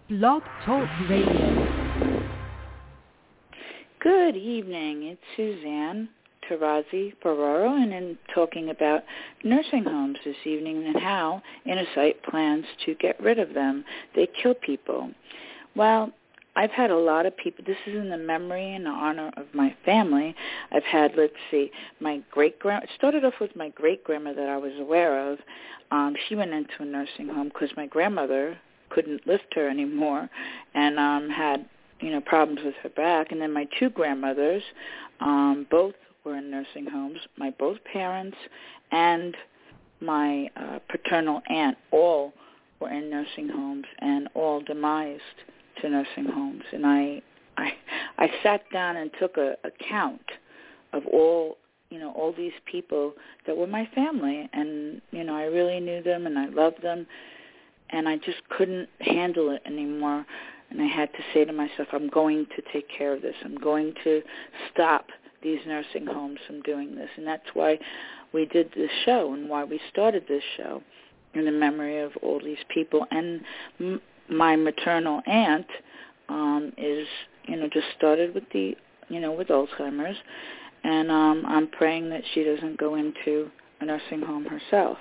Blog Talk Radio. Good evening. It's Suzanne Tarazi Ferraro, and I'm talking about nursing homes this evening and how Insight plans to get rid of them. They kill people. Well, I've had a lot of people. This is in the memory and honor of my family. I've had, my great-grandma. It started off with my great-grandma that I was aware of. She went into a nursing home because my grandmother couldn't lift her anymore and had, problems with her back. And then my two grandmothers, both were in nursing homes. My both parents and my paternal aunt all were in nursing homes and all demised to nursing homes. And I sat down and took a count of all these people that were my family, and I really knew them and I loved them, and I just couldn't handle it anymore. And I had to say to myself, I'm going to take care of this. I'm going to stop these nursing homes from doing this. And that's why we did this show and why we started this show, in the memory of all these people. And my maternal aunt is, just started with with Alzheimer's, and I'm praying that she doesn't go into a nursing home herself.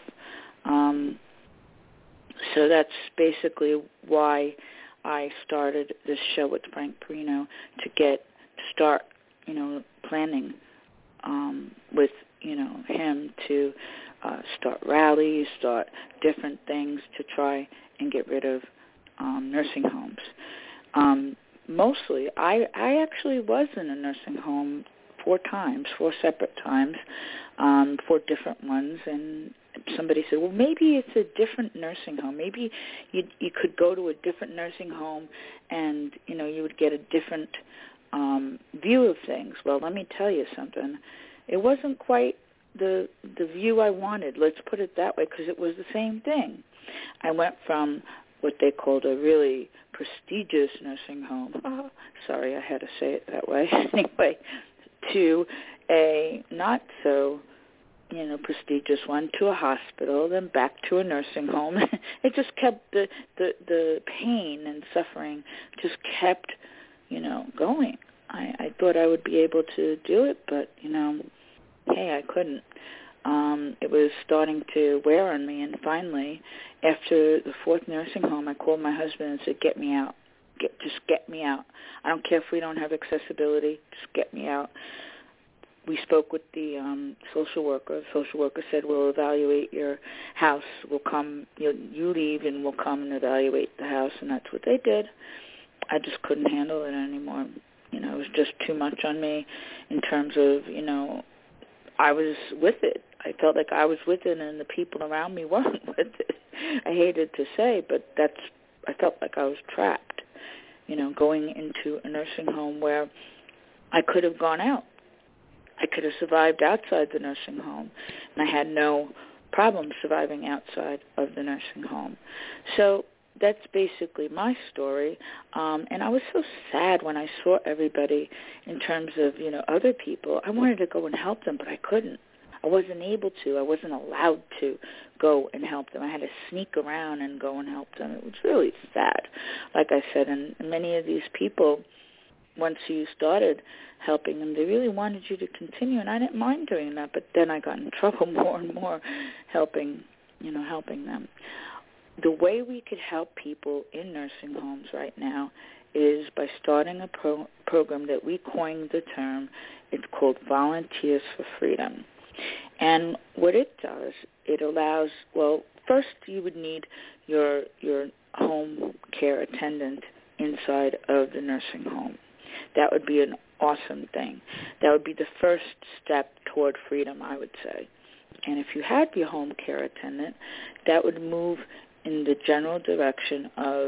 So that's basically why I started this show with Frank Perino, to start planning with him to start rallies, start different things to try and get rid of nursing homes. Mostly, I actually was in a nursing home 4 separate times, 4 different ones, and somebody said, well, maybe it's a different nursing home. Maybe you could go to a different nursing home and, you would get a different view of things. Well, let me tell you something. It wasn't quite the view I wanted, let's put it that way, because it was the same thing. I went from what they called a really prestigious nursing home. Oh, sorry, I had to say it that way. Anyway, to a not so, prestigious one, to a hospital, then back to a nursing home. It just kept the pain and suffering just kept, going. I thought I would be able to do it, but, hey, I couldn't. It was starting to wear on me, and finally, after the 4th nursing home, I called my husband and said, get me out. Just get me out. I don't care if we don't have accessibility. Just get me out. We spoke with the social worker. The social worker said, we'll evaluate your house. We'll come, you leave, and we'll come and evaluate the house, and that's what they did. I just couldn't handle it anymore. It was just too much on me in terms of, I was with it. I felt like I was with it, and the people around me weren't with it. I hated to say, but I felt like I was trapped, going into a nursing home where I could have gone out. I could have survived outside the nursing home, and I had no problem surviving outside of the nursing home. So that's basically my story, and I was so sad when I saw everybody in terms of, other people. I wanted to go and help them, but I couldn't. I wasn't able to. I wasn't allowed to go and help them. I had to sneak around and go and help them. It was really sad, like I said, and many of these people, once you started helping them, they really wanted you to continue, and I didn't mind doing that, but then I got in trouble more and more helping them. The way we could help people in nursing homes right now is by starting a program that we coined the term. It's called Volunteers for Freedom. And what it does, it allows, well, first you would need your home care attendant inside of the nursing home. That would be an awesome thing. That would be the first step toward freedom, I would say. And if you had your home care attendant, that would move in the general direction of,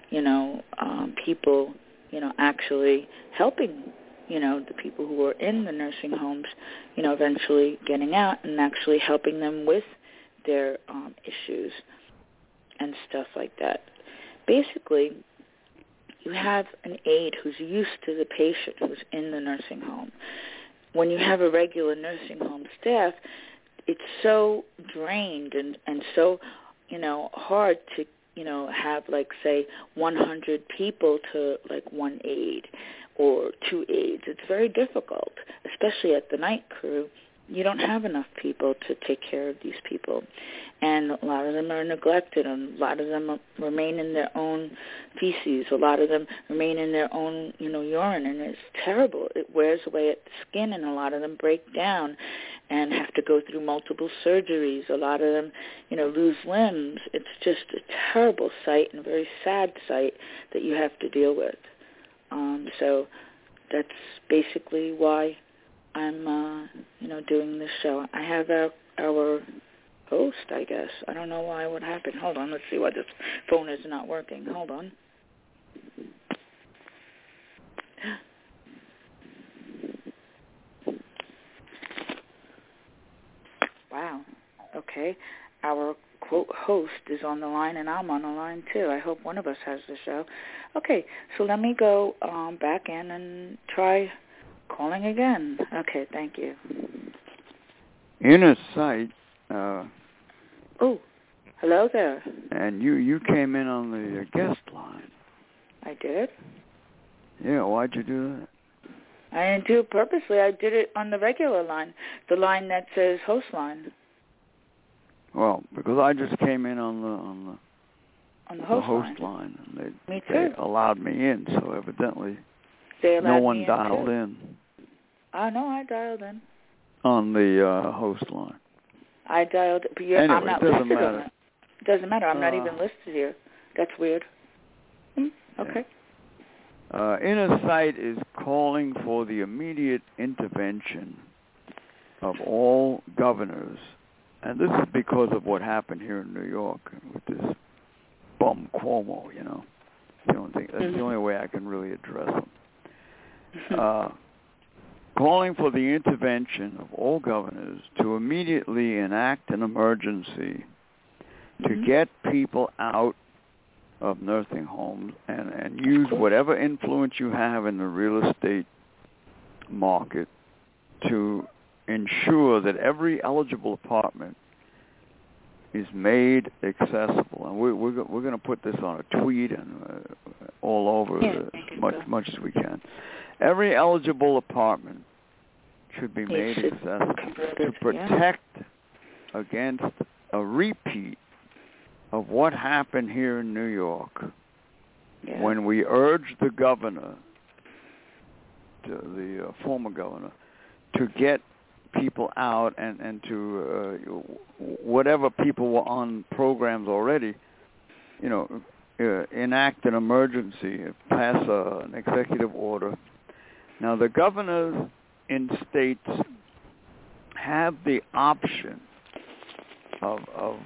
people, actually helping, the people who are in the nursing homes, eventually getting out and actually helping them with their issues and stuff like that. Basically, you have an aide who's used to the patient who's in the nursing home. When you have a regular nursing home staff, it's so drained and so, hard to have like say 100 people to like one aide or two aides. It's very difficult, especially at the night crew. You don't have enough people to take care of these people. And a lot of them are neglected, and a lot of them remain in their own feces. A lot of them remain in their own, urine, and it's terrible. It wears away at the skin, and a lot of them break down and have to go through multiple surgeries. A lot of them, lose limbs. It's just a terrible sight and a very sad sight that you have to deal with. So that's basically why I'm, doing this show. I have our host, I guess. I don't know why. What happened? Hold on. Let's see why this phone is not working. Hold on. Wow. Okay. Our quote host is on the line, and I'm on the line too. I hope one of us has the show. Okay. So let me go back in and try calling again. Okay. Thank you. Inner Sight. Oh, hello there. And you came in on the guest line. I did? Yeah, why'd you do that? I didn't do it purposely. I did it on the regular line, the line that says host line. Well, because I just came in on the host line. And they allowed me in, so evidently no one dialed in. Oh, no, I dialed in. On the host line. I dialed, but anyway, I'm not listed on it. It doesn't matter. I'm not even listed here. That's weird. Okay. Inner Sight is calling for the immediate intervention of all governors, and this is because of what happened here in New York with this bum Cuomo. That's the only way I can really address him. Calling for the intervention of all governors to immediately enact an emergency to get people out of nursing homes and use whatever influence you have in the real estate market to ensure that every eligible apartment is made accessible. And we're going to put this on a tweet and all over as much as we can. Every eligible apartment should be made accessible to protect against a repeat of what happened here in New York when we urged the governor, the former governor, to get people out and to whatever people were on programs already, enact an emergency, pass an executive order. Now, the governors in states have the option of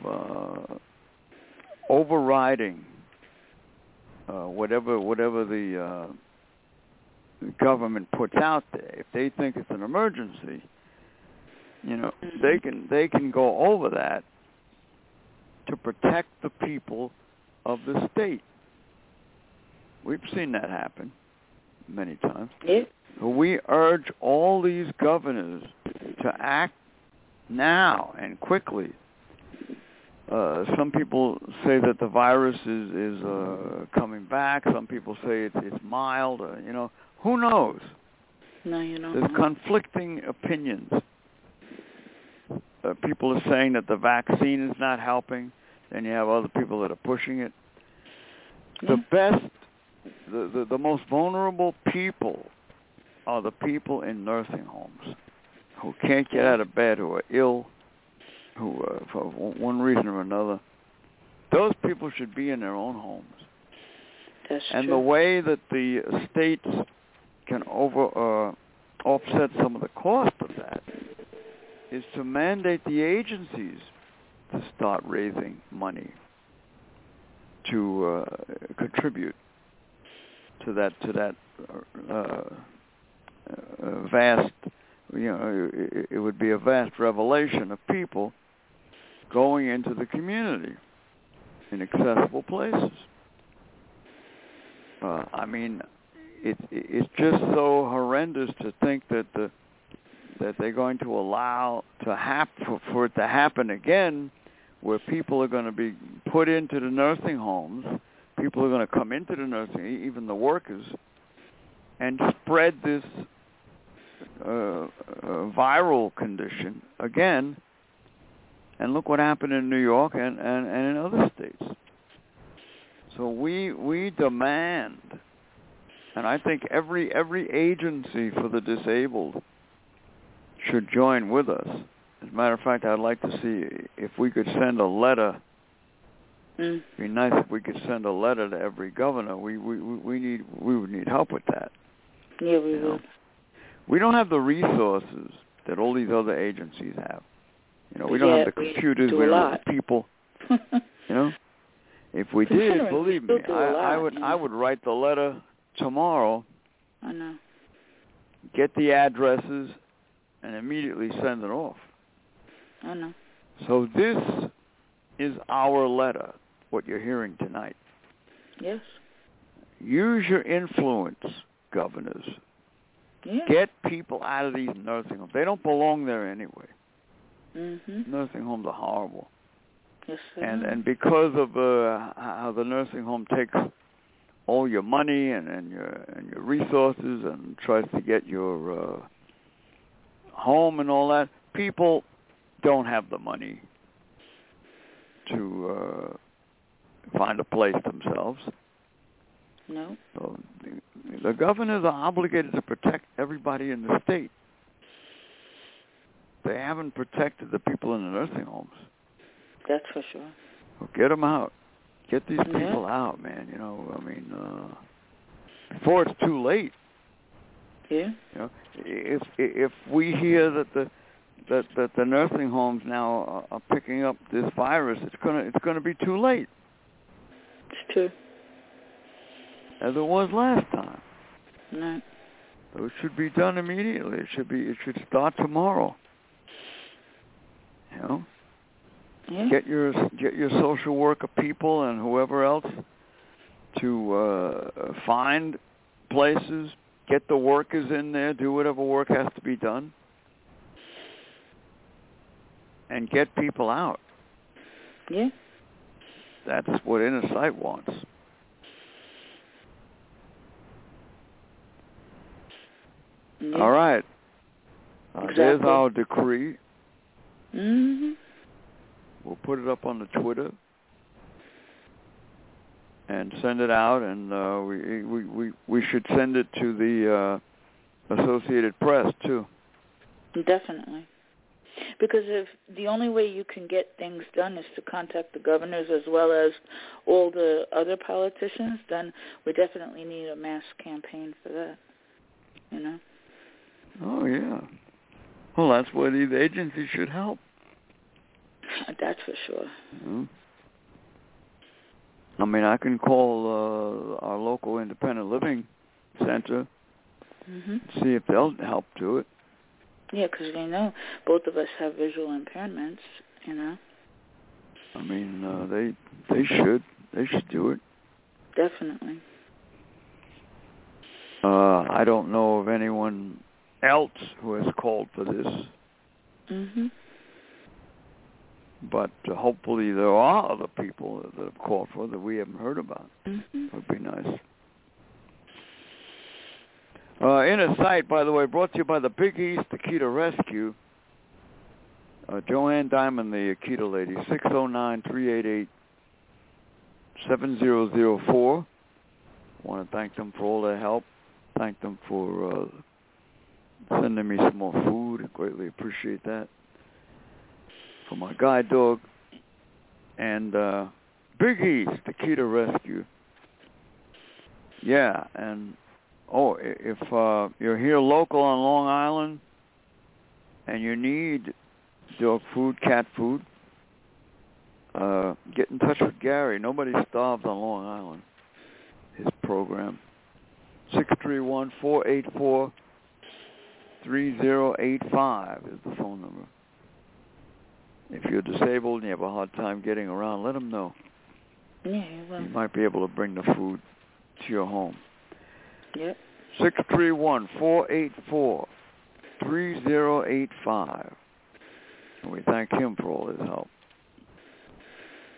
overriding whatever the government puts out there. If they think it's an emergency, they can go over that to protect the people of the state. We've seen that happen many times. Yeah. We urge all these governors to act now and quickly. Some people say that the virus is coming back. Some people say it's mild. Who knows? No, you don't. There's conflicting opinions. People are saying that the vaccine is not helping. Then you have other people that are pushing it. The most vulnerable people are the people in nursing homes who can't get out of bed, who are ill, who, for one reason or another. Those people should be in their own homes. That's and true. The way that the states can offset some of the cost of that is to mandate the agencies to start raising money to contribute to that vast, it would be a vast revelation of people going into the community in accessible places. It's just so horrendous to think that they're going to allow for it to happen again where people are going to be put into the nursing homes. People are going to come into the nursing, even the workers, and spread this viral condition again. And look what happened in New York and in other states. So we demand, and I think every agency for the disabled should join with us. As a matter of fact, I'd like to see if we could send a letter. It'd be nice if we could send a letter to every governor. We would need help with that. Yeah, we would. We don't have the resources that all these other agencies have. We don't have the computers. We don't have the people. If we did, believe me, I would write the letter tomorrow. I know. Get the addresses and immediately send it off. I know. So this is our letter, what you're hearing tonight. Yes. Use your influence, governors. Yeah. Get people out of these nursing homes. They don't belong there anyway. Mm-hmm. Nursing homes are horrible. Yes, and because of how the nursing home takes all your money and your resources and tries to get your home and all that, people don't have the money to find a place themselves. No. So the governors are obligated to protect everybody in the state. They haven't protected the people in the nursing homes. That's for sure. Well, get them out. Get these people out, man. Before it's too late. Yeah. If we hear that the nursing homes now are picking up this virus, it's gonna be too late. It's true. As it was last time. No. So it should be done immediately. It should start tomorrow. Yeah. Get your social worker people and whoever else to find places, get the workers in there, do whatever work has to be done, and get people out. Yeah. That's what Inner Sight wants. Yeah. All right. Exactly. There's our decree. Mm-hmm. We'll put it up on the Twitter and send it out, and we should send it to the Associated Press too. Definitely. Because if the only way you can get things done is to contact the governors as well as all the other politicians, then we definitely need a mass campaign for that. Oh yeah. Well, that's where these agencies should help. That's for sure. Mm-hmm. I mean, I can call our local independent living center, see if they'll help do it. Yeah, because they know both of us have visual impairments, I mean, they should do it. Definitely. I don't know of anyone else who has called for this. Mm-hmm. But hopefully there are other people that have called for that we haven't heard about. Mm-hmm. It would be nice. Inner Sight, by the way, brought to you by the Big East Akita Rescue. Joanne Diamond, the Akita lady, 609-388-7004. I want to thank them for all their help. Thank them for sending me some more food. I greatly appreciate that. For my guide dog. And Big East Akita Rescue. Yeah, and if you're here local on Long Island and you need dog food, cat food, get in touch with Gary. Nobody starves on Long Island. His program. 631-484-3085 is the phone number. If you're disabled and you have a hard time getting around, let him know. Yeah, well. You might be able to bring the food to your home. Yep. 631-484-3085. And we thank him for all his help.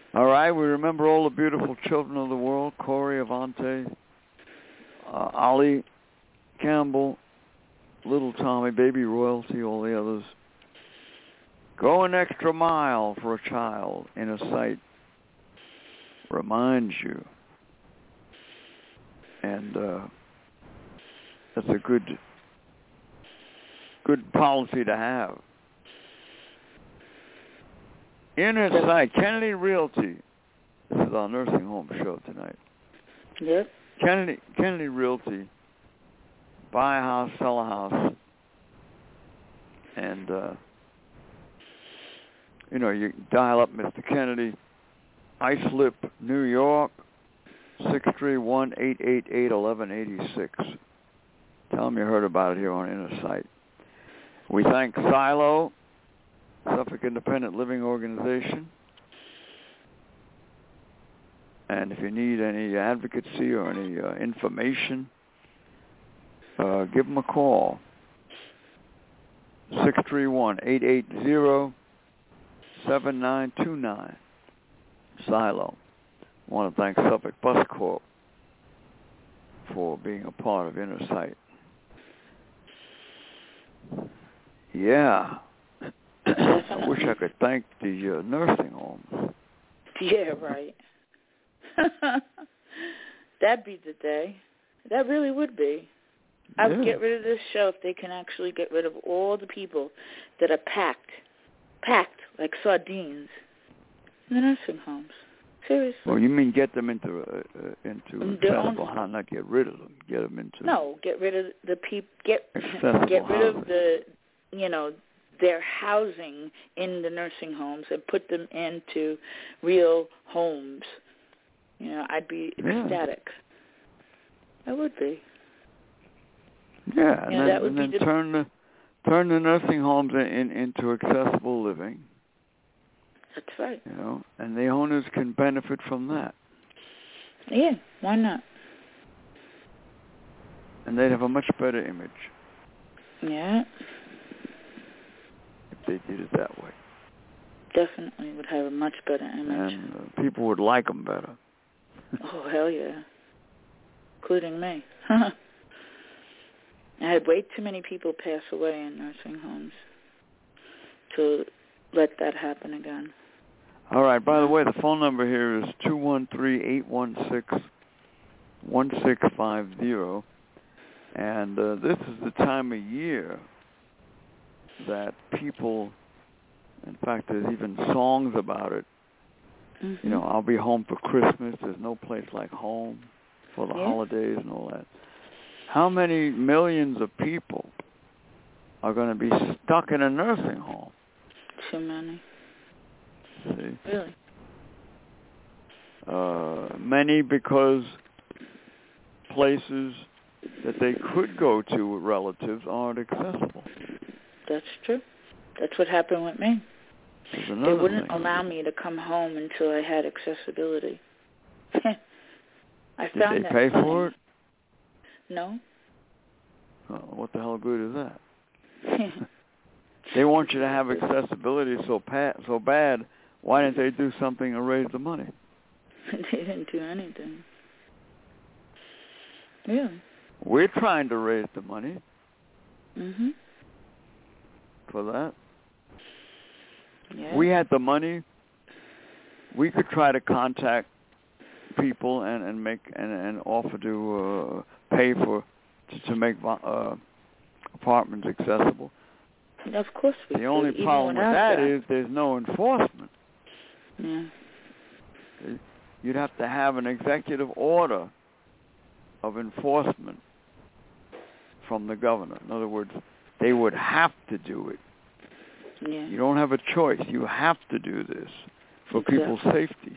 All right, we remember all the beautiful children of the world, Corey, Avante, Ollie, Campbell, Little Tommy, Baby Royalty, all the others. Go an extra mile for a child in a sight reminds you. And that's a good policy to have. Inner Sight, Kennedy Realty. This is our nursing home show tonight. Yep. Kennedy Realty. Buy a house, sell a house. And, you dial up Mr. Kennedy, Islip, New York, 631-888-1186. Tell them you heard about it here on Inner Sight. We thank Silo, Suffolk Independent Living Organization. And if you need any advocacy or any information, give them a call. 631-880-7929. Silo. I want to thank Suffolk Bus Corp for being a part of Inner Sight. Yeah. I wish I could thank the nursing homes. Yeah, right. That'd be the day. That really would be. I would get rid of this show if they can actually get rid of all the people that are packed like sardines in the nursing homes. Seriously. Well, you mean get them into accessible housing, not get rid of them. Get them into... No, get rid of the people. Get rid housing. of the, their housing in the nursing homes and put them into real homes. I'd be ecstatic. I would be. Yeah, and then turn the nursing homes into accessible living. That's right. And the owners can benefit from that. Yeah, why not? And they'd have a much better image. Yeah. If they did it that way. Definitely would have a much better image. And people would like them better. Oh, hell yeah. Including me. I had way too many people pass away in nursing homes to let that happen again. All right. By the way, the phone number here is 213-816-1650. And this is the time of year that people, in fact, there's even songs about it. Mm-hmm. I'll be home for Christmas. There's no place like home for the holidays and all that. How many millions of people are going to be stuck in a nursing home? Too many. See? Really? Many because places that they could go to with relatives aren't accessible. That's true. That's what happened with me. They wouldn't allow me to come home until I had accessibility. Did they pay for it? No. Oh, what the hell good is that? They want you to have accessibility so bad. Why didn't they do something and raise the money? They didn't do anything. Yeah. We're trying to raise the money. Mm-hmm. For that. Yeah. We had the money. We could try to contact people and make and offer to pay to make apartments accessible. Of course we The only problem with that is there's no enforcement. Yeah. You'd have to have an executive order of enforcement from the governor. In other words, they would have to do it. Yeah. You don't have a choice. You have to do this for people's safety.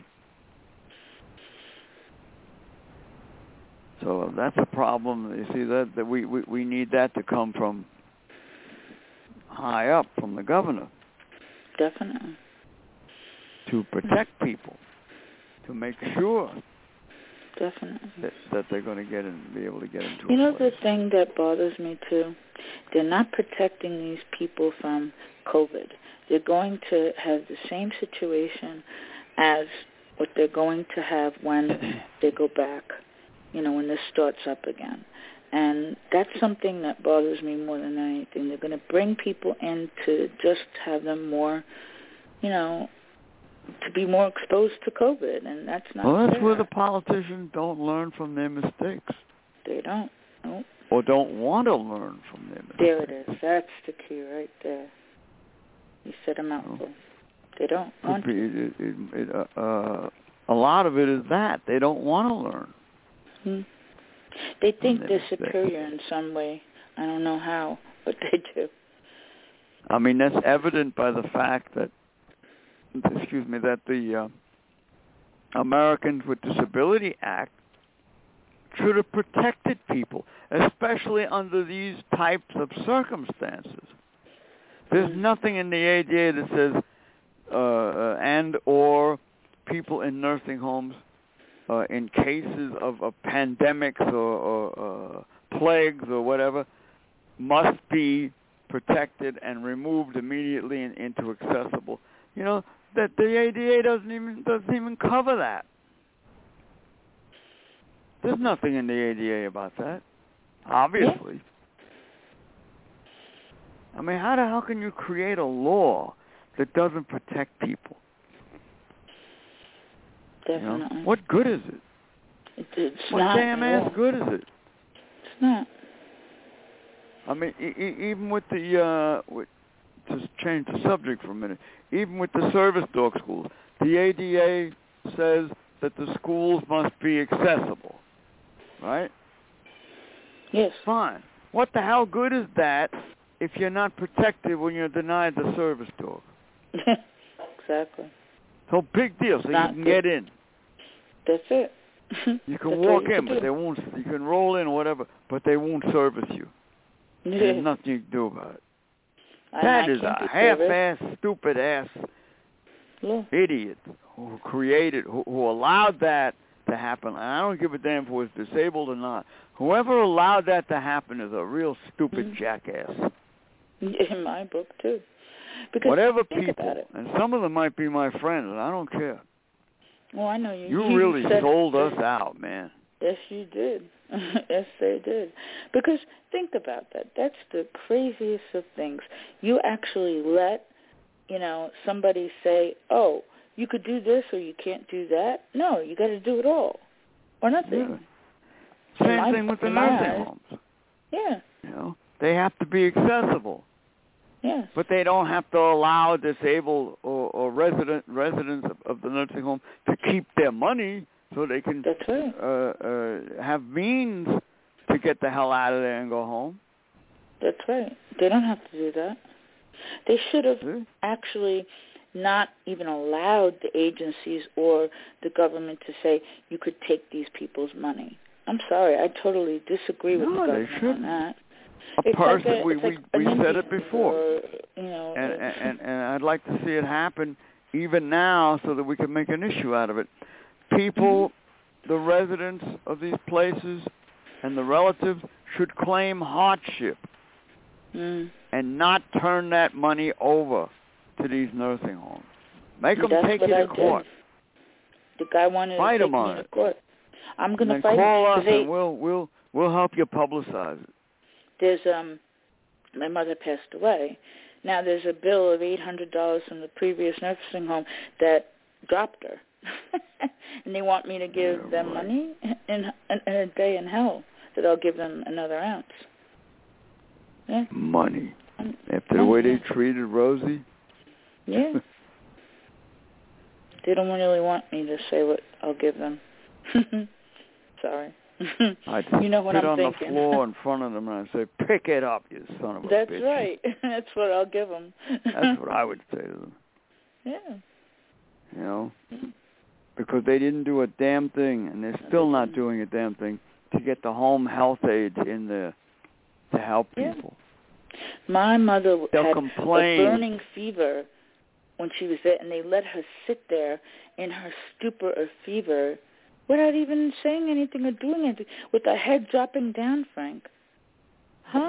So that's a problem. You see that we need that to come from high up, from the governor. Definitely. To protect people, to make sure. Definitely. That they're going to get and be able to get into. The thing that bothers me too, they're not protecting these people from COVID. They're going to have the same situation as what they're going to have when they go back, when this starts up again. And that's something that bothers me more than anything. They're going to bring people in to just have them more, to be more exposed to COVID, and that's not Well, that's fair. where the politicians don't learn from their mistakes. They don't. Nope. Or don't want to learn from their mistakes. There it is. That's the key right there. You said a mouthful. They don't want to. A lot of it is that. They don't want to learn. They think they're superior in some way. I don't know how, but they do. I mean, that's evident by the fact that, that the Americans with Disability Act should have protected people, especially under these types of circumstances. There's nothing in the ADA that says and or people in nursing homes in cases of pandemics or plagues or whatever must be protected and removed immediately and into accessible. That the ADA doesn't even cover that. There's nothing in the ADA about that, obviously. I mean, how the hell can you create a law that doesn't protect people? Definitely. What good is it? It's what not damn ass good is it? It's not. I mean, even with the to change the subject for a minute, even with the service dog schools, the ADA says that the schools must be accessible, right? Yes. Fine. What the hell good is that if you're not protected when you're denied the service dog? Exactly. So big deal. So you can get in. That's it. You can walk in, but they won't. You can roll in or whatever, but they won't service you. Yeah. There's nothing you can do about it. That is a half-ass, stupid-ass idiot who created, who allowed that to happen. And I don't give a damn if it was disabled or not. Whoever allowed that to happen is a real stupid jackass. In my book, too. Because whatever people, and some of them might be my friends, and I don't care. Well, I know you. You really sold us out, man. Yes, you did. Yes, they did. Because think about that. That's the craziest of things. You actually let, somebody say, oh, you could do this or you can't do that. No, you got to do it all or nothing. Yeah. Same thing with the nursing homes. Yeah. They have to be accessible. Yes. But they don't have to allow disabled or residents of the nursing home to keep their money so they can have means to get the hell out of there and go home. That's right. They don't have to do that. They should have actually not even allowed the agencies or the government to say you could take these people's money. I'm sorry. I totally disagree with the government on that. We said it before, and I'd like to see it happen even now so that we can make an issue out of it. People, the residents of these places and the relatives should claim hardship and not turn that money over to these nursing homes. Make them take it to court. The guy wanted to take me to court. I'm going to fight him. Call us and we'll help you publicize it. There's my mother passed away. Now there's a bill of $800 from the previous nursing home that dropped her, and they want me to give them money in a day in hell. That I'll give them another ounce. Yeah. Money after the way they treated Rosie. Yeah. They don't really want me to say what I'll give them. Sorry. I'd you know what sit I'm on thinking. the floor in front of them and I'd say, pick it up, you son of a That's bitch. That's right. That's what I'll give them. That's what I would say to them. Yeah. Because they didn't do a damn thing, and they're still not doing a damn thing to get the home health aides in there to help people. My mother had a burning fever when she was there, and they let her sit there in her stupor or fever without even saying anything or doing anything, with her head dropping down, Frank. Huh?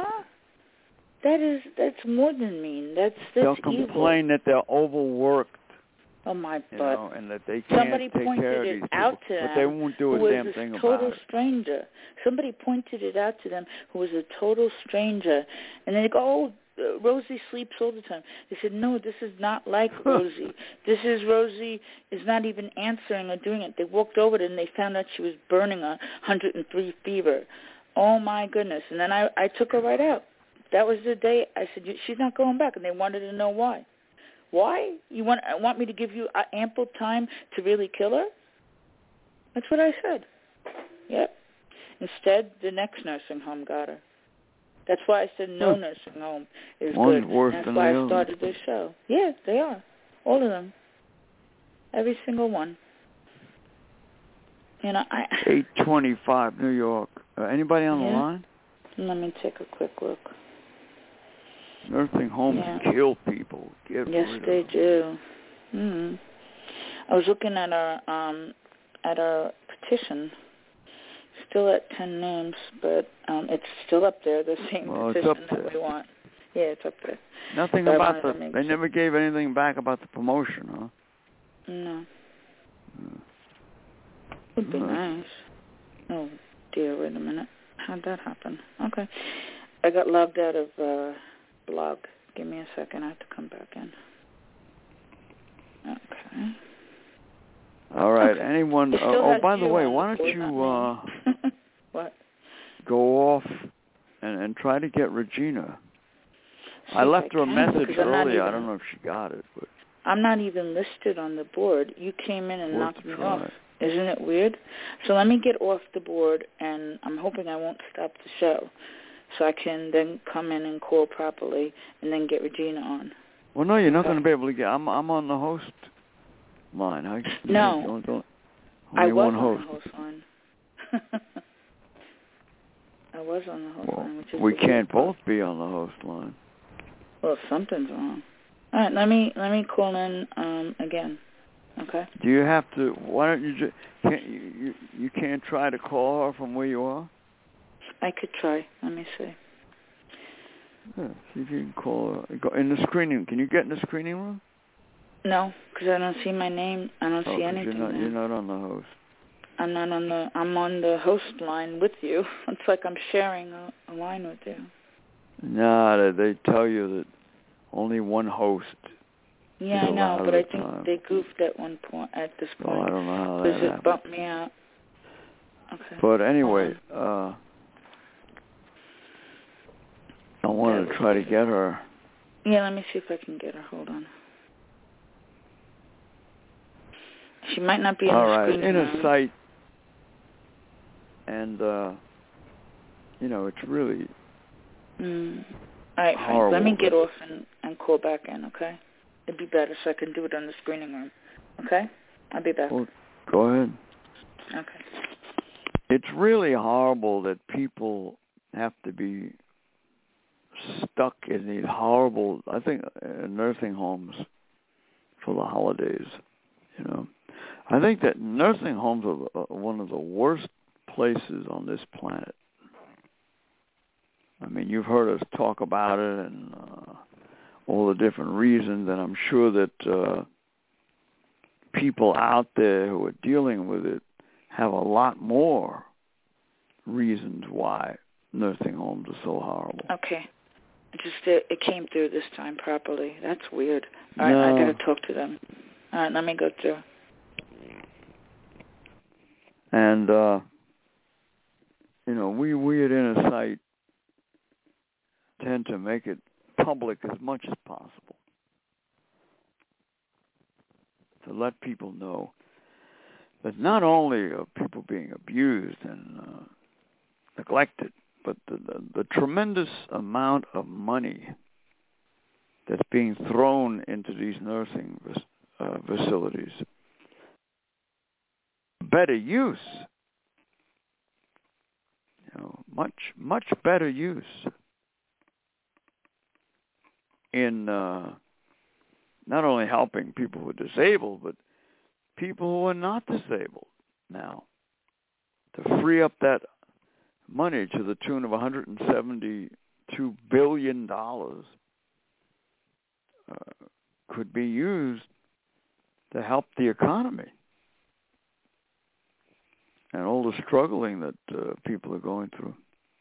That's more than mean. That's They'll complain evil. that they're overworked. Oh, my you butt. know, and that they can't Somebody take care of these people, out to but they them won't do who a damn was thing a about total it. stranger. Somebody pointed it out to them who was a total stranger. And they go, oh, Rosie sleeps all the time. They said, no, this is not like Rosie. Rosie is not even answering or doing it. They walked over to it and they found out she was burning 103 fever. Oh, my goodness. And then I took her right out. That was the day I said, she's not going back. And they wanted to know why. Why? You want me to give you ample time to really kill her? That's what I said. Yep. Instead, the next nursing home got her. That's why I said no nursing home is One's good. worse That's than why the I other. started this show. Yeah, they are. All of them. Every single one. You know, 825 New York. Anybody on the line? Let me take a quick look. Nursing homes kill people. Get yes, rid of they them. do. Mm-hmm. I was looking at our petition. Still at 10 names, but it's still up there. The same petition that we want. Yeah, it's up there. Nothing but about they never gave anything back about the promotion, huh? No. Would be nice. Oh dear, wait a minute. How'd that happen? Okay. I got logged out of blog. Give me a second. I have to come back in. Okay. All right. Anyone? By the way, why don't you what? Go off and try to get Regina. I left her a message earlier. I don't know if she got it, but I'm not even listed on the board. You came in and knocked me off. Isn't it weird? So let me get off the board, and I'm hoping I won't stop the show, so I can then come in and call properly, and then get Regina on. Well, no, you're not going to be able to get. I'm on the host line. No, I was on the host line. I was on the host line, which is we can't both be on the host line. Well, something's wrong. All right, let me call in again. Okay. Do you have to? Why don't you you can't try to call her from where you are? I could try. Let me see. Yeah, see if you can call her. Go in the screening. Can you get in the screening room? No, because I don't see my name. I don't see anything. You're not on the host. I'm not on the. I'm on the host line with you. It's like I'm sharing a line with you. No, they tell you that only one host. Yeah, I know, but I think they goofed at one point. At this point, I don't know how that happened. It bumped me out. Okay. But anyway, I wanted to try to get her. Yeah, let me see if I can get her. Hold on. She might not be in the screen. In a site, and it's really all right, horrible. Frank, let me get off and call back in, okay? It'd be better so I can do it on the screening room, okay? I'll be back. Well, go ahead. Okay. It's really horrible that people have to be stuck in these horrible, I think, nursing homes for the holidays, I think that nursing homes are one of the worst places on this planet. I mean, you've heard us talk about it and all the different reasons, and I'm sure that people out there who are dealing with it have a lot more reasons why nursing homes are so horrible. Okay. It came through this time properly. That's weird. All right, I got to talk to them. All right, let me go through. And, we at Inner Sight tend to make it public as much as possible to let people know that not only are people being abused and neglected, but the tremendous amount of money that's being thrown into these nursing facilities. Better use, much better use in not only helping people who are disabled, but people who are not disabled now, to free up that money to the tune of $172 billion could be used to help the economy and all the struggling that people are going through.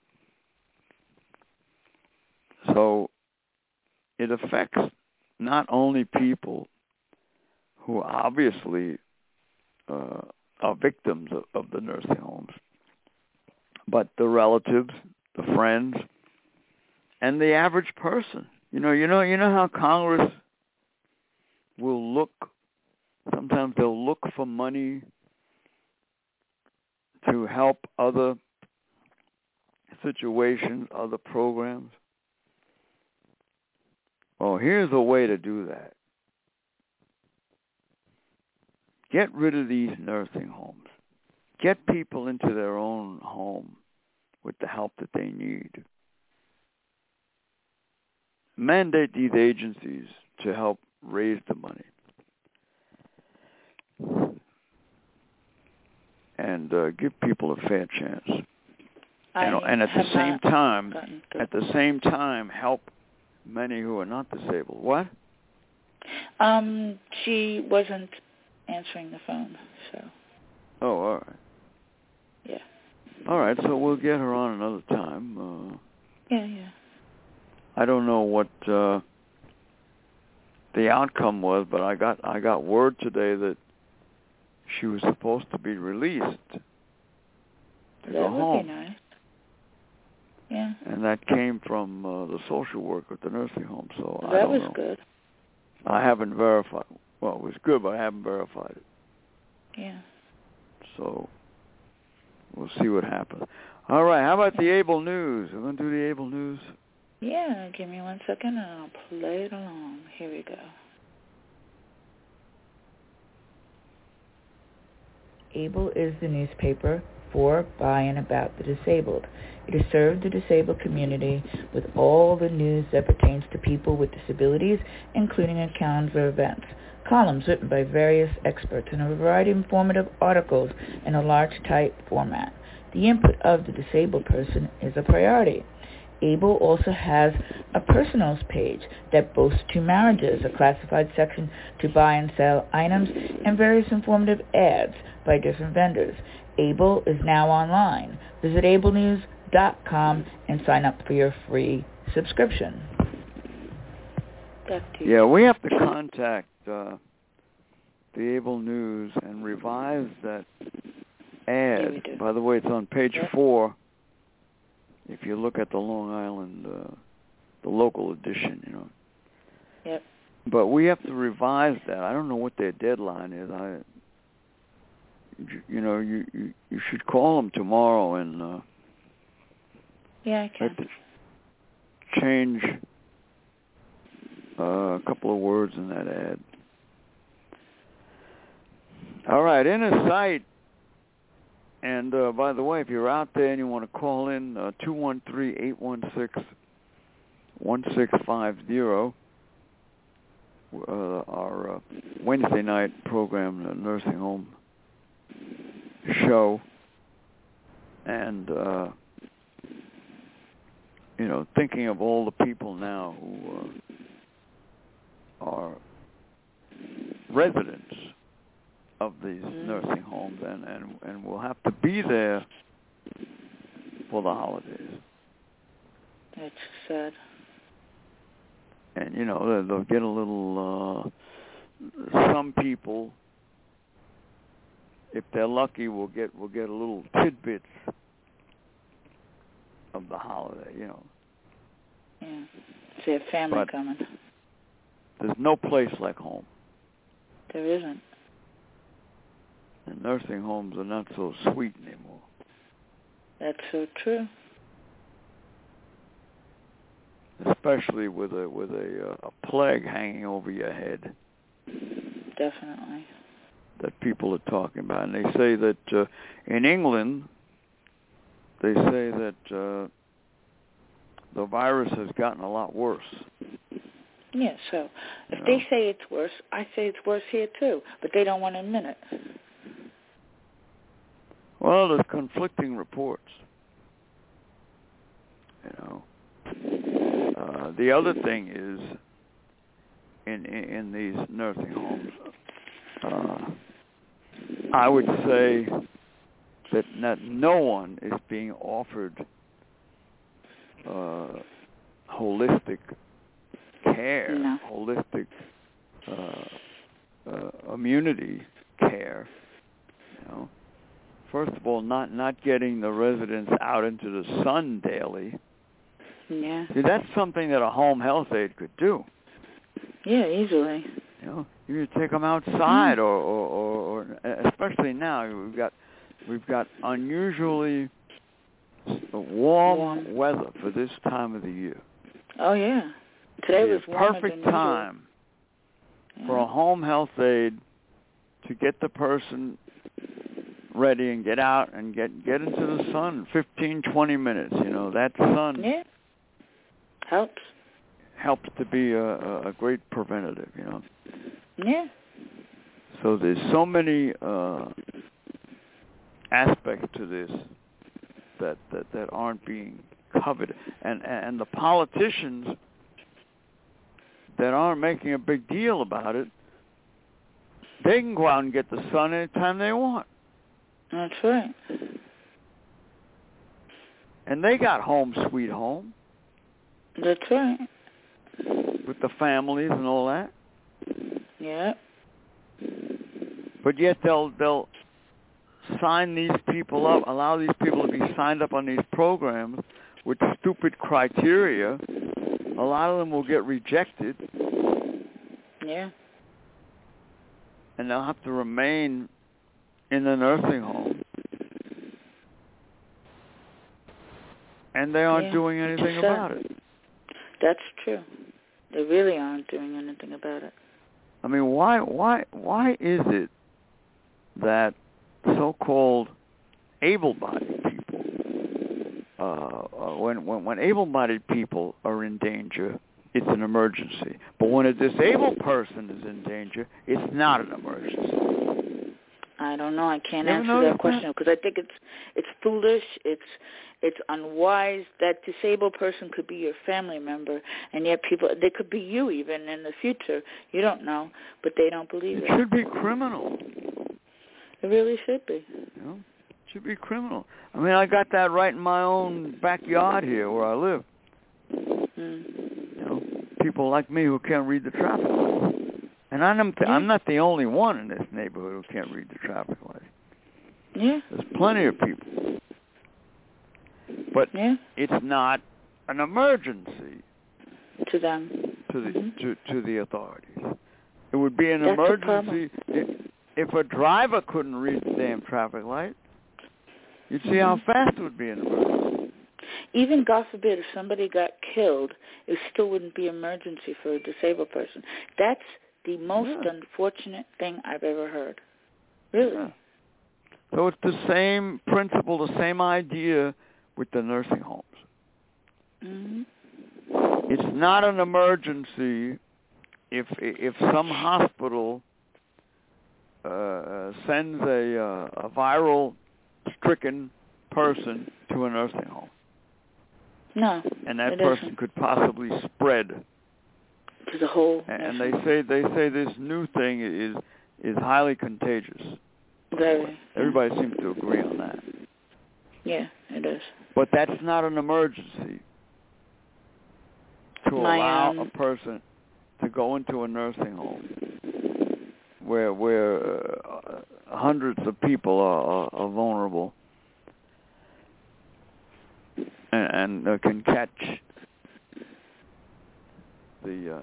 So it affects not only people who obviously are victims of the nursing homes, but the relatives, the friends, and the average person. You know how Congress will look. Sometimes they'll look for money to help other situations, other programs. Well, here's a way to do that. Get rid of these nursing homes. Get people into their own home with the help that they need. Mandate these agencies to help raise the money. And give people a fair chance. And at the same time, help many who are not disabled. What? She wasn't answering the phone, so. Oh, all right. Yeah. All right, so we'll get her on another time. Yeah. I don't know what the outcome was, but I got word today that she was supposed to be released to go home. That would be nice. Yeah. And that came from the social worker at the nursing home, so I don't know. That was good. I haven't verified. Well, it was good, but I haven't verified it. Yeah. So we'll see what happens. All right, how about the Able News? We're going to do the Able News? Yeah, give me 1 second and I'll play it along. Here we go. Able is the newspaper for, by, and about the disabled. It has served the disabled community with all the news that pertains to people with disabilities, including accounts of events, columns written by various experts, and a variety of informative articles in a large type format. The input of the disabled person is a priority. Able also has a personals page that boasts 2 marriages, a classified section to buy and sell items, and various informative ads by different vendors. Able is now online. Visit ablenews.com and sign up for your free subscription. Yeah, we have to contact the Able News and revise that ad. Yeah, by the way, it's on page 4. If you look at the Long Island, the local edition, Yep. But we have to revise that. I don't know what their deadline is. You should call them tomorrow and yeah, I can. Change a couple of words in that ad. All right, Inner Sight. And by the way, if you're out there and you want to call in, 213-816-1650, our Wednesday night program, the nursing home show, and thinking of all the people now who are residents of these nursing homes and will have to be there for the holidays. That's sad. And they'll get a little. Some people, if they're lucky, will get a little tidbits of the holiday. Yeah. See a family coming. There's no place like home. There isn't. And nursing homes are not so sweet anymore. That's so true. Especially with a plague hanging over your head. Definitely. That people are talking about, and they say that in England, they say that the virus has gotten a lot worse. Yeah. So if they say it's worse, I say it's worse here too, but they don't want to admit it. Well, there's conflicting reports. The other thing is, in these nursing homes, I would say that no one is being offered holistic care, No. holistic immunity care. You know, first of all, not getting the residents out into the sun daily. Yeah. See, that's something that a home health aide could do. Yeah, easily. You know, you take them outside, or especially now we've got unusually warm weather for this time of the year. Oh yeah, today was warmer perfect than time usual. for a home health aide to get the person ready and get out and get into the sun. 15, 20 minutes. You know, that sun helps to be a great preventative. You know. Yeah. So there's so many aspects to this that aren't being covered, and the politicians that aren't making a big deal about it, they can go out and get the sun anytime they want. That's right. And they got home sweet home. That's right. With the families and all that. Yeah. But yet they'll sign these people up, allow these people to be signed up on these programs with stupid criteria. A lot of them will get rejected. Yeah. And they'll have to remain in the nursing home. And they aren't doing anything about it. That's true. They really aren't doing anything about it. I mean, why is it that so-called able-bodied people, when able-bodied people are in danger, it's an emergency. But when a disabled person is in danger, it's not an emergency. I don't know. I can't answer that question because I think it's foolish. It's unwise. That disabled person could be your family member, and yet they could be you even in the future. You don't know, but they don't believe it. It should be criminal. It really should be. You know, it should be criminal. I mean, I got that right in my own backyard here where I live. You know, people like me who can't read the traffic lights. And I'm not the only one in this neighborhood who can't read the traffic lights. Yeah. There's plenty of people. But it's not an emergency to them. To the authorities. It would be an emergency if a driver couldn't read the damn traffic light. You'd see how fast it would be an emergency. Even, God forbid, if somebody got killed, it still wouldn't be an emergency for a disabled person. That's the most unfortunate thing I've ever heard. Really. Yeah. So it's the same principle, the same idea with the nursing homes. Mm-hmm. It's not an emergency if some hospital sends a viral-stricken person to a nursing home. No, and that person could possibly spread to the whole. And they say this new thing is highly contagious. Very. Everybody seems to agree on that. Yeah, it is. But that's not an emergency to allow a person to go into a nursing home where hundreds of people are vulnerable and can catch the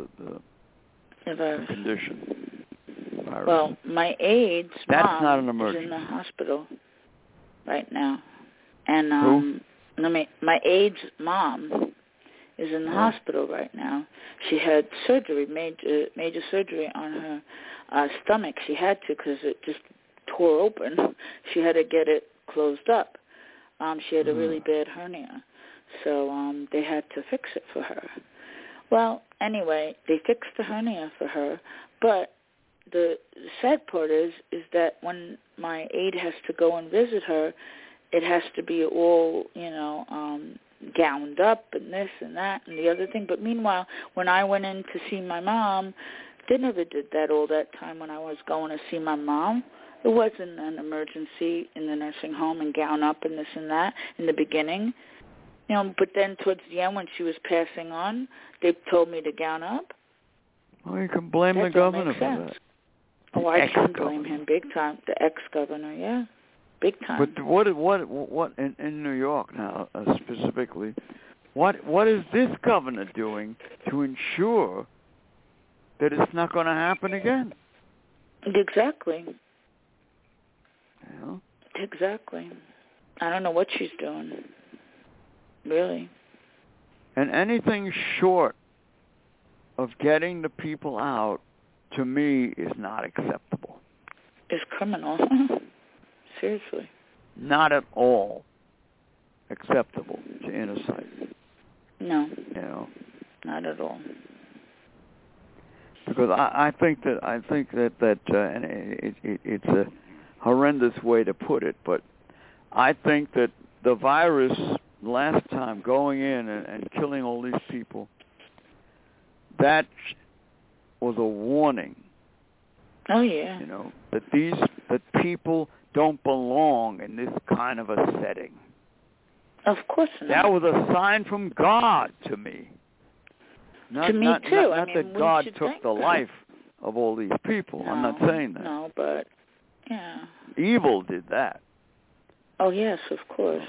condition. Virus. Well, my aide's mom not an emergency. is in the hospital right now, and Who? My aide's mom is in the hospital right now. She had surgery, major surgery on her stomach. She had to because it just tore open. She had to get it closed up. She had a really bad hernia, so they had to fix it for her. Well, anyway, they fixed the hernia for her, but the sad part is that when my aide has to go and visit her, it has to be all, gowned up and this and that and the other thing. But meanwhile, when I went in to see my mom They never did that all that time when I was going to see my mom. It wasn't an emergency in the nursing home and gown up and this and that in the beginning. You know, but then towards the end when she was passing on, they told me to gown up. Well, you can blame the governor for that. Oh, I can blame him big time. The ex-governor, yeah, big time. But what in New York now specifically? What is this governor doing to ensure that it's not going to happen again? Exactly. Yeah. Exactly. I don't know what she's doing. Really. And anything short of getting the people out, to me, is not acceptable. It's criminal. Seriously. Not at all acceptable to inner sight. No. You know. Not at all. Because I think that and it's a horrendous way to put it, but I think that the virus last time going in and killing all these people, that was a warning. Oh yeah. You know, that people don't belong in this kind of a setting. Of course not. That was a sign from God to me. To me too. Not that God took the life of all these people. No, I'm not saying that. No, but yeah. Evil did that. Oh yes, of course.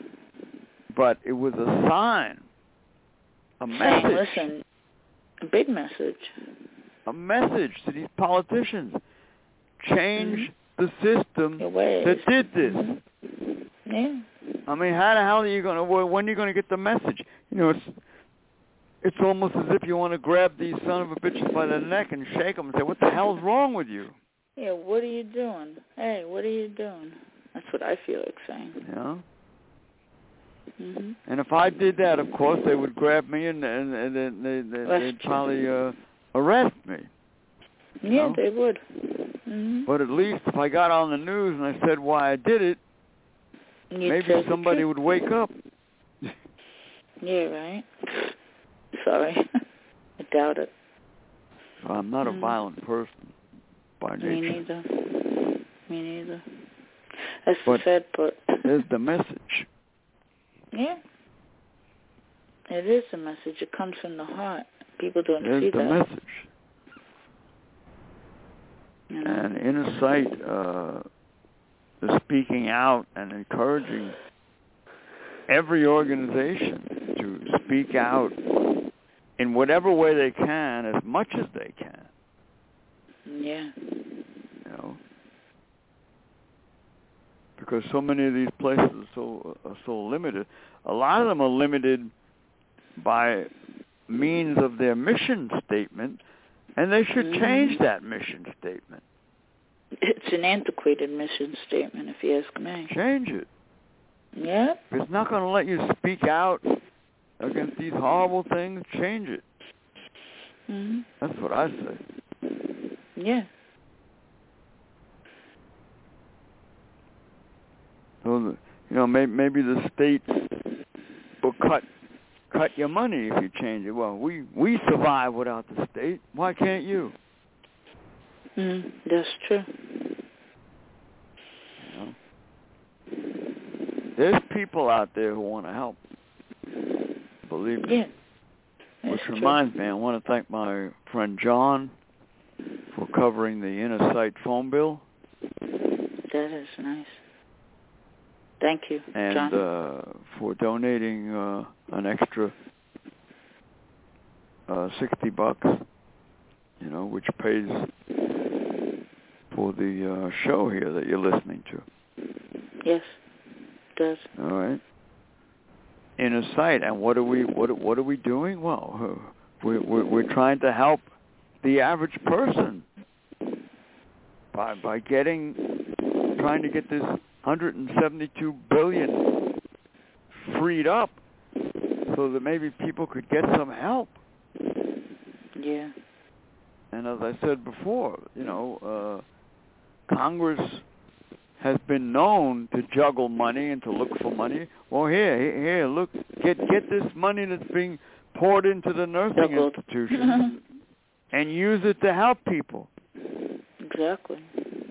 But it was a sign, a message. Listen, a big message. A message to these politicians. Change the system that did this. Yeah. I mean, how the hell are you going to? When are you going to get the message? You know, it's almost as if you want to grab these son of a bitches by the neck and shake them and say, "What the hell's wrong with you?" Yeah. What are you doing? Hey, what are you doing? That's what I feel like saying. Yeah. Mm-hmm. And if I did that, of course, they would grab me and they'd probably arrest me. Yeah, they would. Mm-hmm. But at least if I got on the news and I said why I did it, maybe somebody would wake up. Yeah, right. Sorry. I doubt it. I'm not a violent person by nature. Me neither. That's the sad part. There's the message. Yeah. It is a message. It comes from the heart. People don't see that. There's the message. You know? And inner sight is speaking out and encouraging every organization to speak out in whatever way they can, as much as they can. Yeah. You know, because so many of these places are so limited. A lot of them are limited by means of their mission statement, and they should change that mission statement. It's an antiquated mission statement, if you ask me. Change it. Yeah. If it's not going to let you speak out against these horrible things, change it. Mm-hmm. That's what I say. Yeah. So, you know, maybe the states will cut your money if you change it. Well, we survive without the state. Why can't you? That's true. You know? There's people out there who want to help. Believe me. Yeah. Which reminds me, I want to thank my friend John for covering the Inner Sight phone bill. That is nice. Thank you, and John. For donating an extra $60, you know, which pays for the show here that you're listening to. Yes, it does. All right. Inner Sight, and what are we doing? Well, we're trying to help the average person by trying to get this $172 billion freed up so that maybe people could get some help. Yeah. And as I said before, you know, Congress has been known to juggle money and to look for money. Well, here, look, get this money that's being poured into the nursing institutions. and use it to help people. Exactly.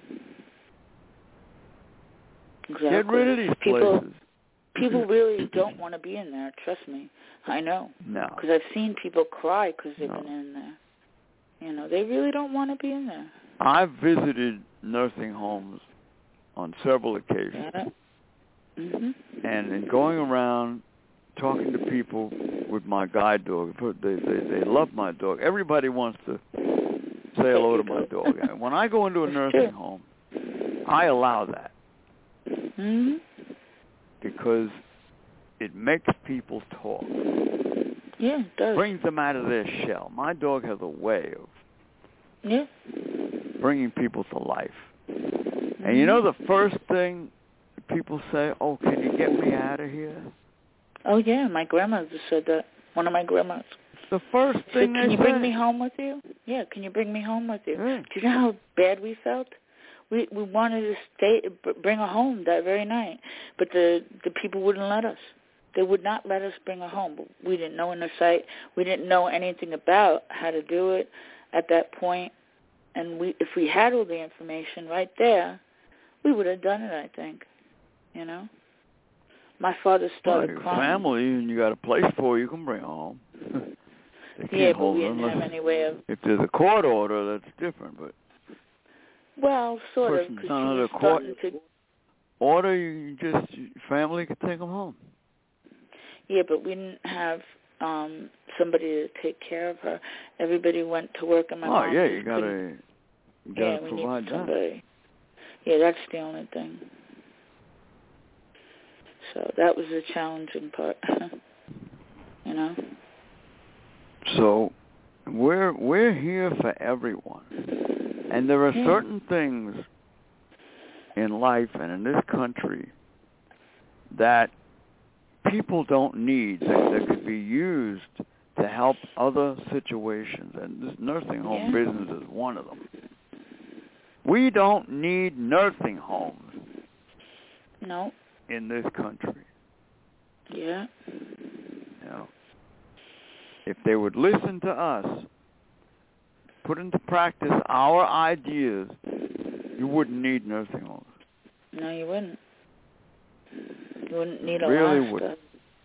Get rid of these places. People really don't want to be in there. Trust me, I know. No. Because I've seen people cry because they've been in there. You know, they really don't want to be in there. I've visited nursing homes on several occasions, and in going around talking to people with my guide dog, they love my dog. Everybody wants to say hello to my dog. And when I go into a nursing home, I allow that. Because it makes people talk. Yeah, it does. Brings them out of their shell. My dog has a way of bringing people to life. And you know the first thing people say, oh, can you get me out of here? Oh, yeah, my grandma just said that. One of my grandmas. The first thing they say. Can you bring me home with you? Yeah, can you bring me home with you? Yeah. Do you know how bad we felt? We wanted to bring her home that very night, but the people wouldn't let us. They would not let us bring her home. We didn't know in the site. We didn't know anything about how to do it at that point. And if we had all the information right there, we would have done it, I think. You know? My father started crying. Family, and you got a place for you can bring her home. Yeah, but we didn't have any way of... If there's a court order, that's different, but... Well, sort of, because she was starting to... Order, you just, family could take them home. Yeah, but we didn't have somebody to take care of her. Everybody went to work, and my mom... Oh, yeah, you gotta we provide need somebody. Yeah, that's the only thing. So that was the challenging part, you know? So we're here for everyone. And there are certain things in life and in this country that people don't need that could be used to help other situations. And this nursing home business is one of them. We don't need nursing homes. No. In this country. Yeah. You know, if they would listen to us, put into practice our ideas, you wouldn't need nursing homes. No, you wouldn't. You wouldn't need a really lot of would. stuff.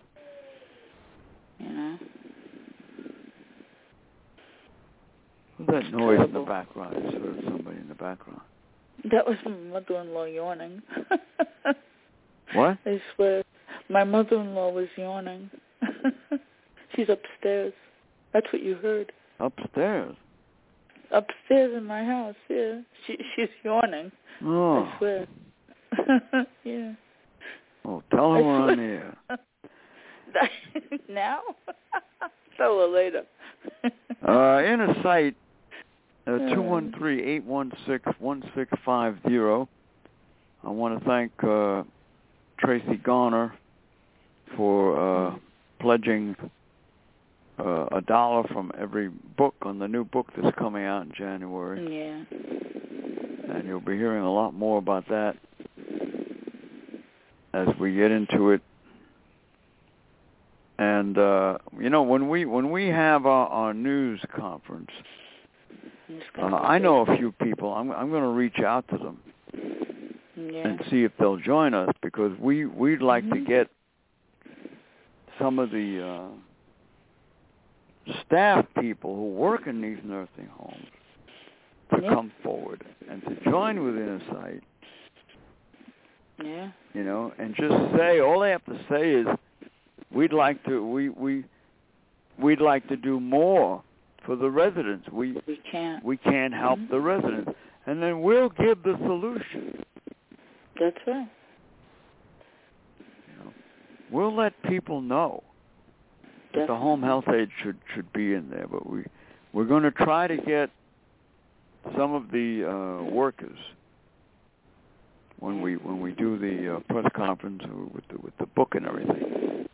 You know? What's that noise in the background? I just heard somebody in the background. That was my mother-in-law yawning. What? I swear. My mother-in-law was yawning. She's upstairs. That's what you heard. Upstairs? Upstairs in my house, yeah. She's yawning. Oh. I swear. Yeah. Oh, tell her we're on the air. Now? Tell her later. Inner Sight, 213-816-1650. I want to thank Tracy Garner for pledging $1 from every book on the new book that's coming out in January. Yeah. And you'll be hearing a lot more about that as we get into it. And you know, when we have our news conference, I know a few people. I'm going to reach out to them and see if they'll join us, because we'd like to get some of the staff people who work in these nursing homes to come forward and to join with Inner Sight. Yeah. You know, and just say, all they have to say is, we'd like to do more for the residents. We can't help the residents, and then we'll give the solution. That's right. You know, we'll let people know that the home health aide should be in there, but we're going to try to get some of the workers when we do the press conference with the book and everything,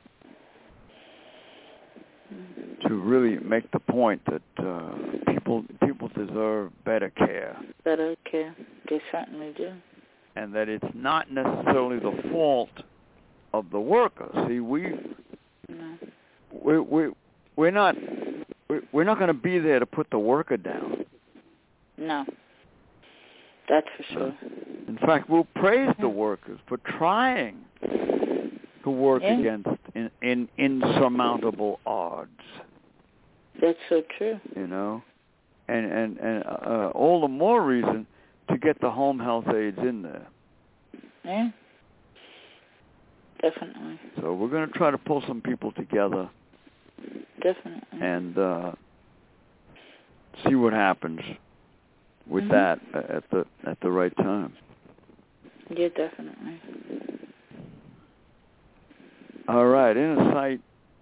to really make the point that people deserve better care. Better care, they certainly do. And that it's not necessarily the fault of the worker. See, we're not we're not going to be there to put the worker down. No. That's for sure. In fact, we'll praise the workers for trying to work against insurmountable odds. That's so true. You know, and all the more reason to get the home health aides in there. Yeah. Definitely. So we're going to try to pull some people together. Definitely. And see what happens with that at the right time. Yeah, definitely. All right, Inner Sight.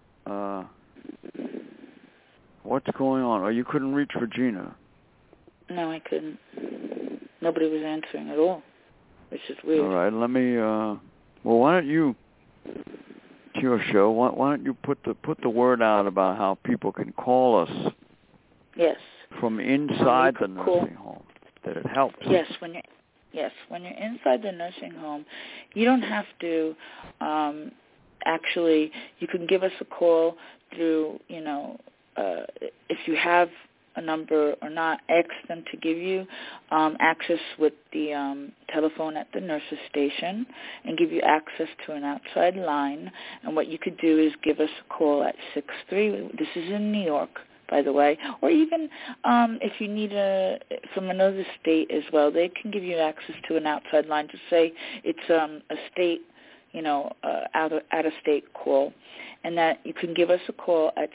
What's going on? Oh, you couldn't reach Regina. No, I couldn't. Nobody was answering at all, which is weird. All right, let me. Well, why don't you? It's your show. Why don't you put the word out about how people can call us? Yes. From inside the nursing home, that it helps. Yes, when you're inside the nursing home, you don't have to. Actually, you can give us a call through. If you have a number or not, ask them to give you access with the telephone at the nurse's station and give you access to an outside line. And what you could do is give us a call at 6-3. This is in New York, by the way, or even if you need from another state as well, they can give you access to an outside line to say it's a state, out-of-state call, and that you can give us a call at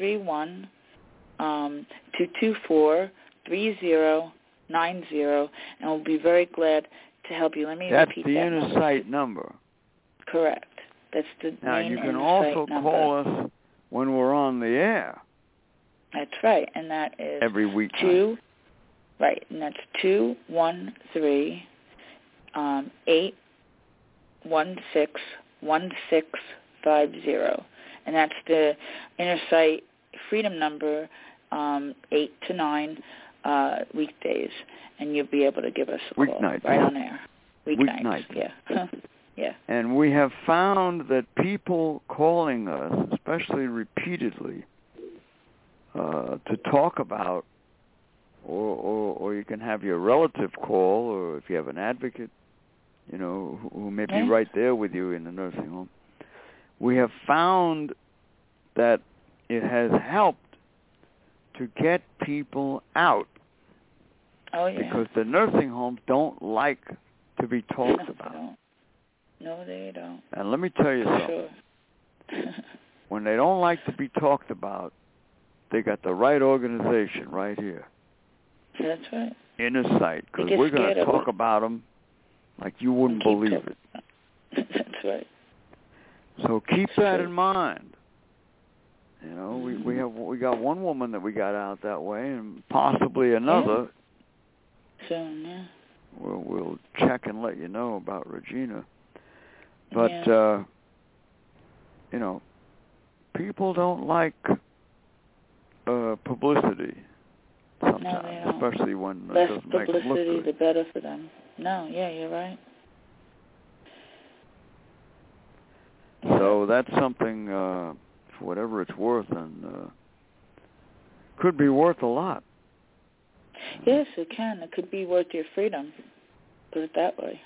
631-224-3090, and we'll be very glad to help you. Let me repeat that. That's the Inner Sight number. Correct. That's the now, main you can Inner also Sight number. call us when we're on the air. That's right, and that is every week. Right, and that's 213-816-1650, and that's the Inner Sight Freedom number, 8 to 9 weekdays, and you'll be able to give us a call weeknights. Right on air. Weeknights. Yeah. Yeah. And we have found that people calling us, especially repeatedly, to talk about, or you can have your relative call, or if you have an advocate, who may be right there with you in the nursing home. We have found that it has helped to get people out. Oh, yeah. Because the nursing homes don't like to be talked about. No, they don't. And let me tell you something. Sure. When they don't like to be talked about, they got the right organization right here. That's right. Inner Sight, because we're going to talk about them like you wouldn't believe it. That's right. So keep that in mind. We got one woman that we got out that way, and possibly another. Soon, yeah. We'll check and let you know about Regina. But people don't like publicity sometimes, no, they don't. Especially when it less doesn't make them look publicity, good. the better for them. No, yeah, you're right. So that's something, for whatever it's worth, and could be worth a lot. Yes, it can. It could be worth your freedom. Put it that way.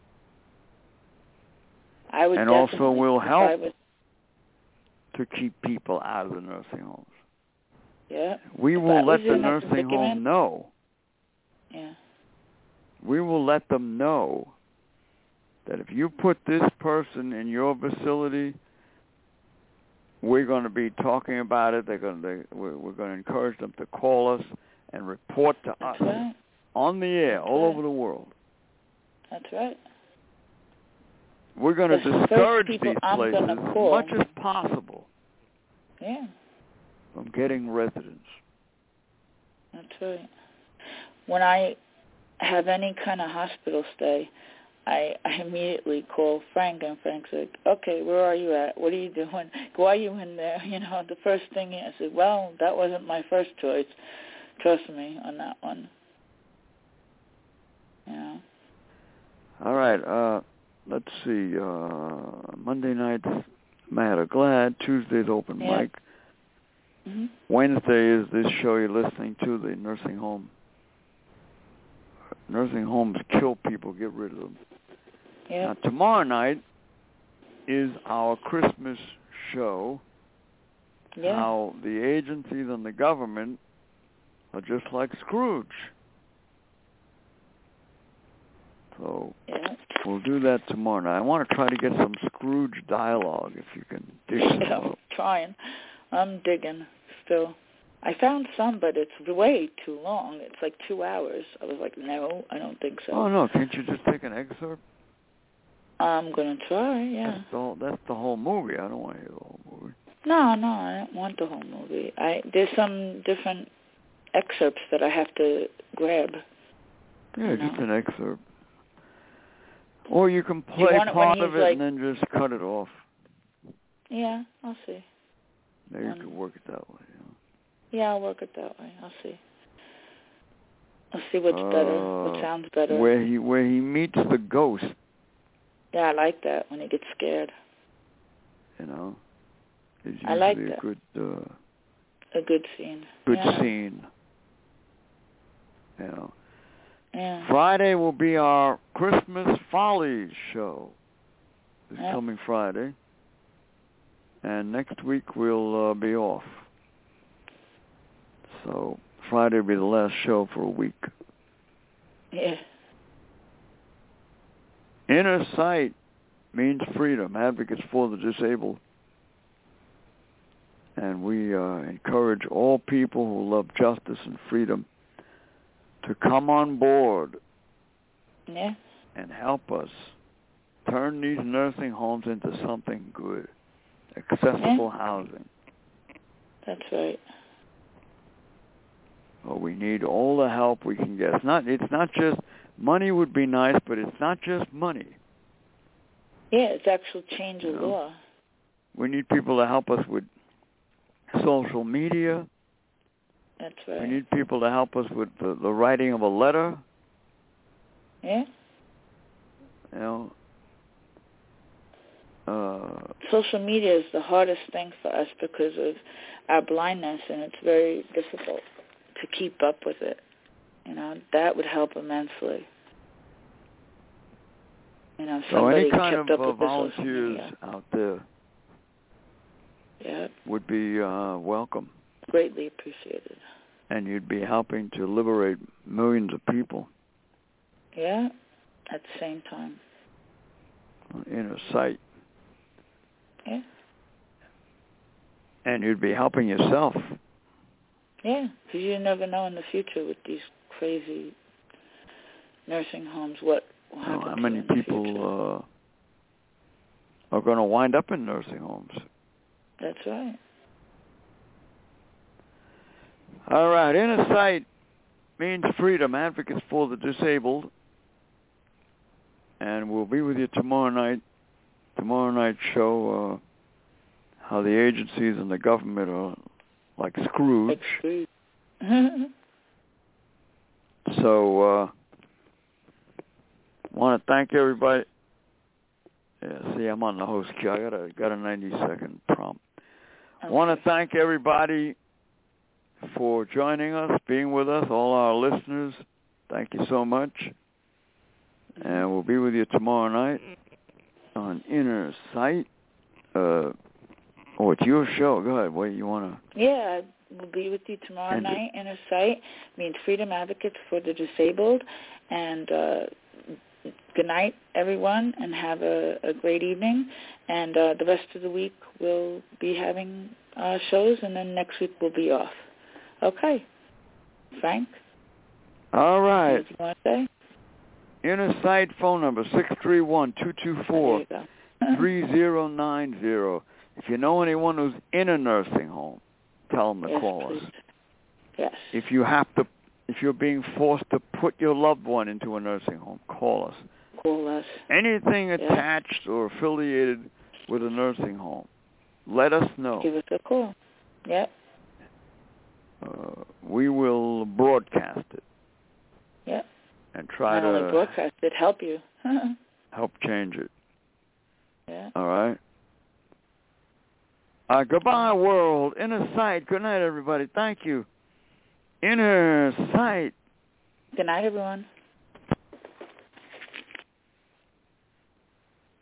I would and also will help to keep people out of the nursing homes. Yeah. We will let the nursing home know. Yeah. We will let them know that if you put this person in your facility, we're going to be talking about it. We're going to encourage them to call us and report to us on the air all over the world. That's right. We're going to discourage these places as much as possible from getting residents. That's right. When I have any kind of hospital stay, I immediately call Frank, and Frank's like, okay, where are you at? What are you doing? Why are you in there? The first thing I said, well, that wasn't my first choice. Trust me on that one. Yeah. All right. Let's see. Monday night's Mad or Glad. Tuesday's open mic. Wednesday is this show you're listening to, the nursing home. Nursing homes kill people, get rid of them. Yeah. Now, tomorrow night is our Christmas show. Yeah. How the agencies and the government are just like Scrooge. So we'll do that tomorrow night. I want to try to get some Scrooge dialogue if you can dig some I'm up. trying. I'm digging still. I found some, but it's way too long. It's like 2 hours. I was like, no, I don't think so. Oh, no. Can't you just take an excerpt? I'm going to try, yeah. That's the whole movie. I don't want to hear the whole movie. No, I don't want the whole movie. There's some different excerpts that I have to grab. Yeah, just an excerpt. Or you can play part of it and then just cut it off. Yeah, I'll see. Maybe you can work it that way. Yeah, I'll work it that way. I'll see. I'll see what's better, what sounds better. Where he meets the ghost. Yeah, I like that when he gets scared. You know, it's I like usually that. A good scene. Good scene. You know. Yeah. Friday will be our Christmas Follies show. This coming Friday. And next week we'll be off. So Friday will be the last show for a week. Yeah. Inner Sight means freedom, advocates for the disabled. And we encourage all people who love justice and freedom to come on board and help us turn these nursing homes into something good. Accessible housing. That's right. Well, we need all the help we can get. It's not just money would be nice, but it's not just money. Yeah, it's actual change of law. We need people to help us with social media. That's right. We need people to help us with the writing of a letter. Yeah. You know. Social media is the hardest thing for us because of our blindness, and it's very difficult to keep up with it. You know, that would help immensely. You know, so any kind kept up of with volunteers out there would be welcome. Greatly appreciated. And you'd be helping to liberate millions of people. Yeah, at the same time. Inner Sight. Yeah. And you'd be helping yourself. Yeah, because you never know in the future with these crazy nursing homes what will happen. How many people are going to wind up in nursing homes? That's right. All right, Inner Sight means freedom, advocates for the disabled. And we'll be with you tomorrow night. Tomorrow night's show, how the agencies and the government are like Scrooge. So, want to thank everybody. Yeah, see, I'm on the host queue. I got a 90-second prompt. Okay. Want to thank everybody for joining us, being with us, all our listeners. Thank you so much. And we'll be with you tomorrow night on Inner Sight. It's your show. Go ahead. What do you want to... Yeah, we'll be with you tomorrow night. Inner Sight means freedom advocates for the disabled. And good night, everyone, and have a great evening. And the rest of the week we'll be having shows, and then next week we'll be off. Okay. Frank? All right. What do you want to say? Inner Sight phone number, 631-224-3090. If you know anyone who's in a nursing home, tell them to call us. Yes. If you're being forced to put your loved one into a nursing home, call us. Call us. Anything attached or affiliated with a nursing home, let us know. Give us a call. Yep. We will broadcast it. Yep. And try Not only broadcast it, help you. help change it. Yeah. All right? Goodbye, world. Inner Sight. Good night, everybody. Thank you. Inner Sight. Good night, everyone.